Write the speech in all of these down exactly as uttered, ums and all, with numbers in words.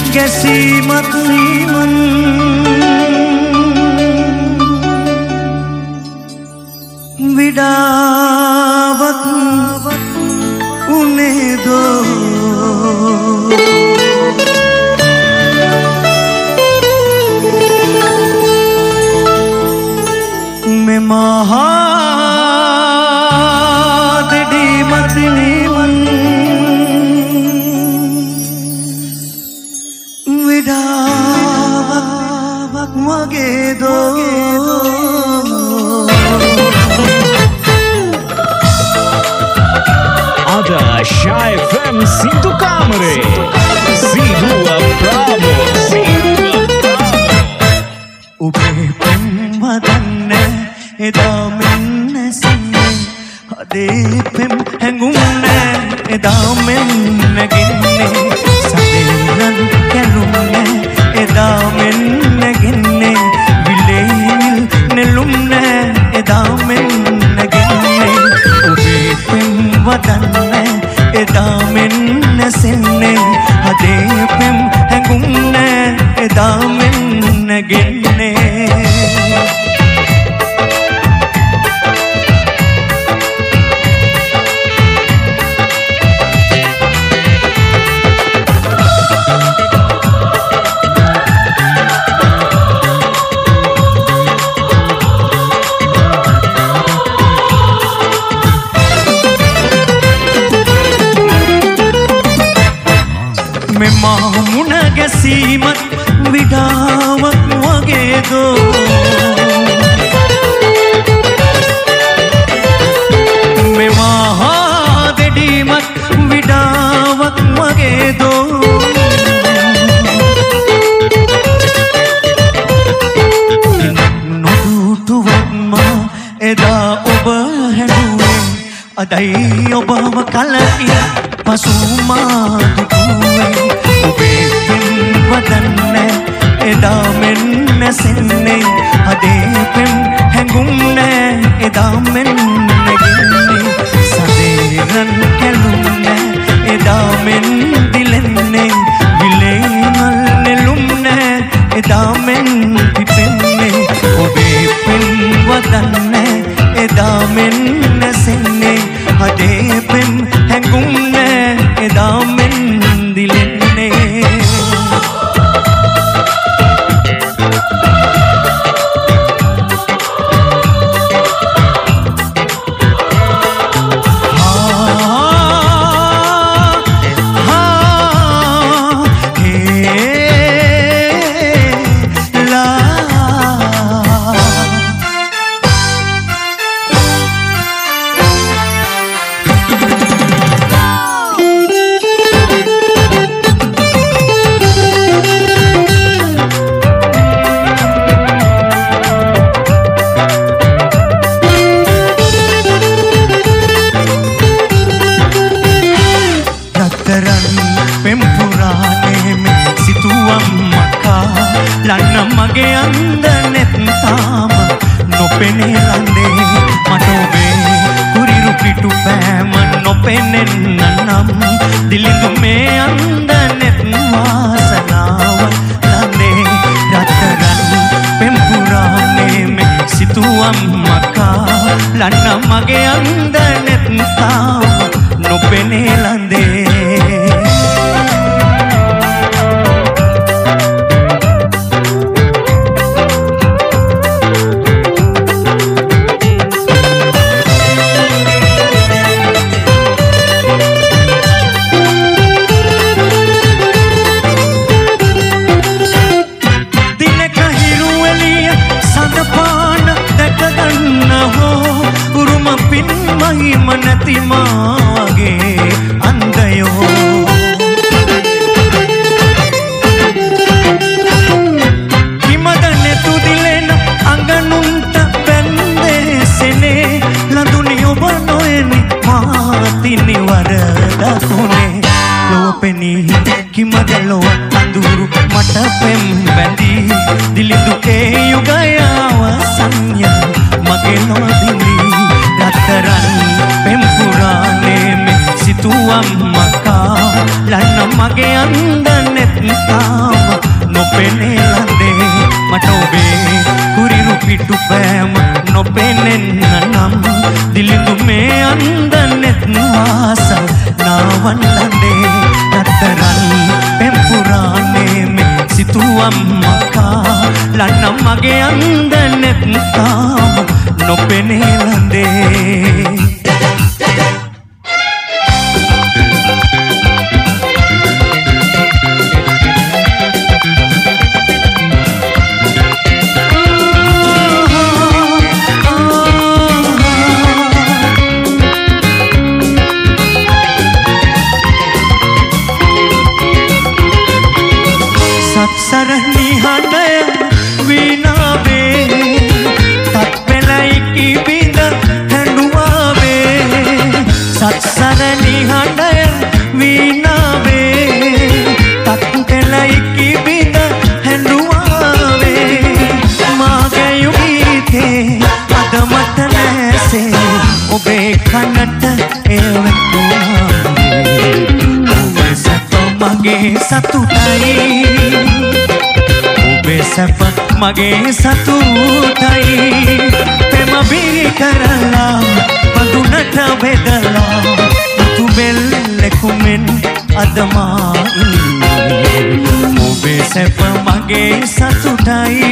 ගැසීමත් මන් විඩාවත් උනේදෝ මේ මහා දෙඩිමත් මන් විඩාවක් මගේදෝ Shai F M Sintu Kamare Sidua Bravo Sidua Bravo Ube pem wadanne eda menne sinne Ade pem hangumne eda menne ginne Saderan kelumne eda menne ginne Vileel nelumne eda menne ginne Ube pem wadanne eda menne sinne Ade pem hangumne eda menne ginne මුණ ගැසීමත් විඩාවක් වගේදෝ මේ මහා දෙඩිමත් විඩාවක් වගේදෝ නොදුටුවක්ම එදා ඔබ හැඬුවෙන් අදයි ඔබව කලකින් පසුමා දුටුවෙන් Ube pem wadanne eda menne sinne Ade pem hangumne eda menne ginne Saderan kelumne eda men dilenne Vileenal nelumne eda men pipenne Ube pem wadanne eda menne sinne Ade pem hangumne eda men dilenne මගේ අන්දනෙත් තාම නොපෙනේ ලන්දේ මට ඔබේ කුරිරු පිටු පෑම නොපෙනෙන්න නම් දිලිඳු මේ අන්දනෙත් වාසනාව ලන්දේ රත්තරන් පෙම් පුරානේ මේ සිතුවම් මකා ලන්න මගේ අන්දනෙත් තාම නොපෙනේ ලන්දේ මනතිමාගේ අන්දයෝ හිමද නැතු දිලෙන අඟනුන්ට බැන්දේසෙනේ ලඳුනි ඔබ නොයනි මාතිනි වරදකුණේ ලෝපෙනී කිමදලෝ අඳුරු මට පෙම් බැඳී දිලිඳු ඒ යුගයාව සංය මගේ නොදිනී රත්තරන් පෙම් පුරානේ මේ සිතුවම් මකා ලන්න මගේ අන්දනෙත් තා අම්මකා ලන්නම් මගේ අන්දනෙත් තාම නොපෙනේ ලඳේ සරණි හඬය වීණාවේ තත් පෙළයි කිබිඳ හැඬුවාවේ සත්සරණි හඬය වීණාවේ තත් පෙළයි කිබිඳ හැඬුවාවේ මාගේ යුගීතේ අද මට නැසේ ඔබේ කනට එවතුනාවේ ඔබේ සත මගේ සතුටයි සැප මගේ සතුටයි පෙම බිහි කරලා පඳුනට බෙදලා තු බෙල්ලෙකුමෙන් අදමා ඉන්නේ ඔබේ සැප මගේ සතුටයි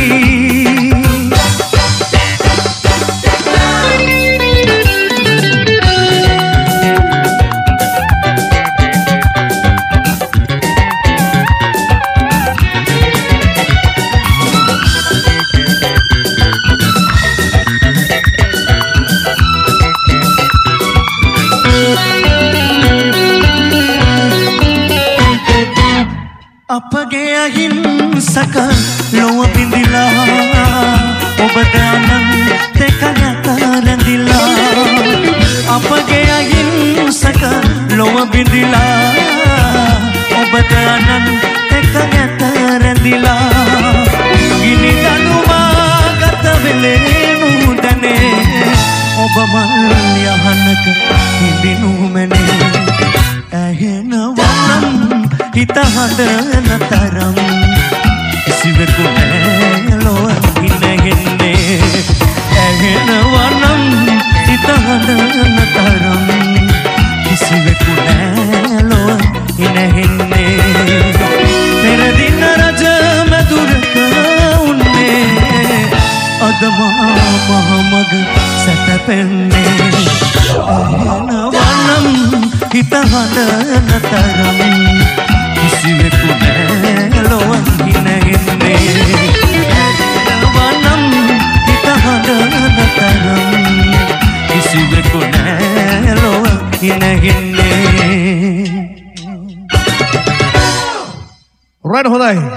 අපගේ අහිංසක ලොව බිඳිලා ඔබ දානම් දෙක නැත රැඳිලා අපගේ අහිංසක ලොව බිඳිලා ඔබ දානම් දෙක නැත රැඳිලා ගිනි දනුවා ගත වෙලේ නුදනේ ඔබ මල් යහනක හිඳිනු මැනේ ඇහෙනවනම් හිත හදන තරම් කිසිවෙකු නෑ ලොව හිනගෙන්නේ ඇහෙනවනම් හිත හදන තරම් කිසිවෙකු නෑ ලොව හිනගෙන්නේ පෙරදින රජ මැදුරක උන්නේ අද මා මහමග සැතපෙන්නේ ඇහෙනවනම් හිත හදන තරම් කිසිවෙකු නෑ ලොව හිනගෙන්නේ ඇහෙනවනම් හිත හදන තරම් කිසිවෙකු නෑ ලොව හිනගෙන්නේ රයිට් හොඳයි